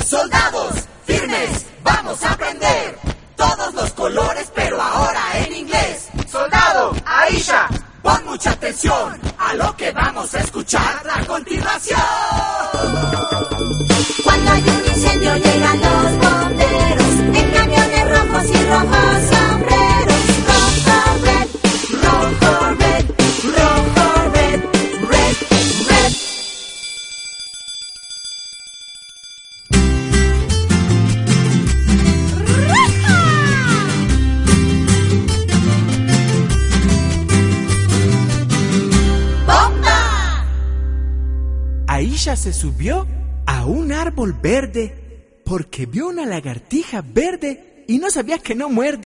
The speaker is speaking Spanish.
Soldados, firmes, vamos a aprender todos los colores, pero ahora en inglés. Soldado, Aisha, pon mucha atención a lo que vamos a escuchar a continuación. Cuando hay un incendio llegan los bomberos en camiones rojos y rojos sombreros. Rojo, red, rojo, red, rojo, red, red, red. ¡Bomba! Aisha se subió a un árbol verde porque vio una lagartija verde y no sabía que no muerde.